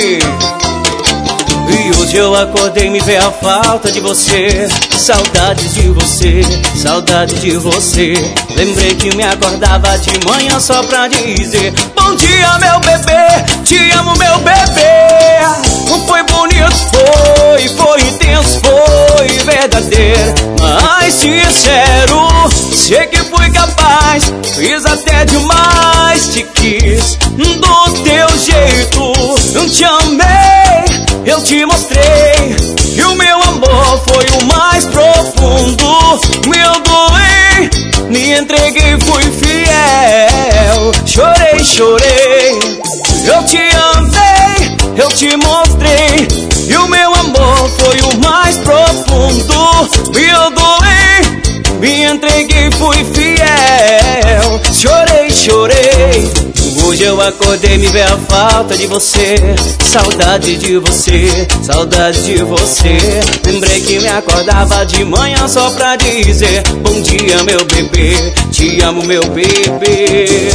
Assim. E hoje eu acordei e me veio a falta de você. Saudades de você, saudade de você. Lembrei que me acordava de manhã só pra dizer: bom dia, meu bebê, te amo, meu bebê. Foi bonito, foi intenso, foi verdadeiro, mas sincero. Sei que fui capaz, fiz até demais. Te quis do teu jeito, eu te amei, eu te mostrei. E o meu amor foi o mais profundo. Me doei, me entreguei, fui fiel. Chorei, chorei, eu te amei, eu te mostrei. E o meu amor foi o mais profundo. Me doei, me entreguei, fui fiel. Chorei, chorei. Hoje eu acordei e me veio a falta de você. Saudade de você, saudade de você. Lembrei que me acordava de manhã só pra dizer: bom dia, meu bebê, te amo, meu bebê.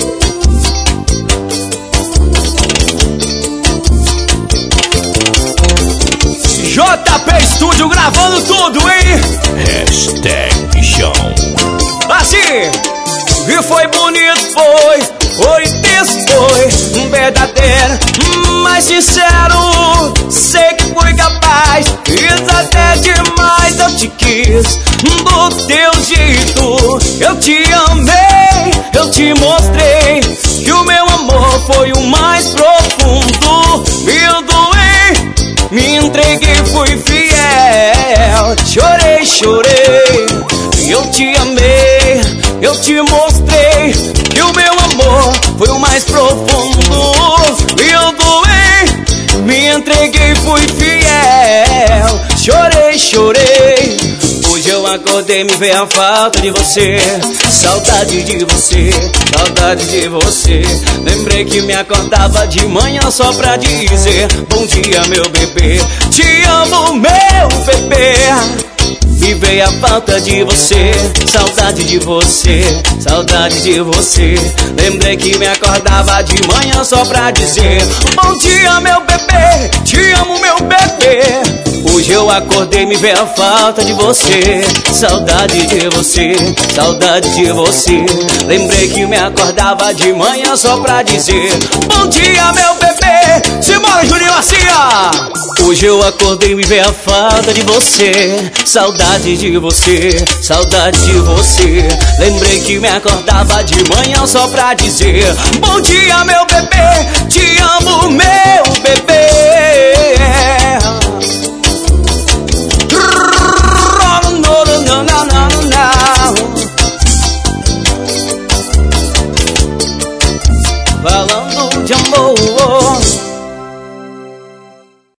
JP Studio gravando tudo, hein? Hashtag bichão. Assim. E foi bonito, foi intenso, foi verdadeiro, mas sincero. Sei que fui capaz, fiz até demais. Eu te quis do teu jeito, eu te amei, eu te mostrei. Que o meu amor foi o mais profundo. Me doei, me entreguei, fui fiel. Chorei, chorei, eu te amei, eu te mostrei. Que o meu amor foi o mais profundo. Eu doei, me entreguei, fui fiel. Chorei, chorei. Hoje eu acordei e me veio a falta de você. Saudade de você, saudade de você. Lembrei que me acordava de manhã só pra dizer: bom dia, meu bebê, te amo, meu bebê. Me veio a falta de você, saudade de você, saudade de você. Lembrei que me acordava de manhã só pra dizer: bom dia, meu bebê, te amo, meu bebê. Hoje eu acordei e me veio a falta de você. Saudade de você, saudade de você. Lembrei que me acordava de manhã só pra dizer: bom dia, meu bebê. Simbora, Juninho, assim, ó. Hoje eu acordei e me veio a falta de você. Saudade de você, saudade de você. Lembrei que me acordava de manhã só pra dizer: bom dia, meu bebê, te amo, meu bebê.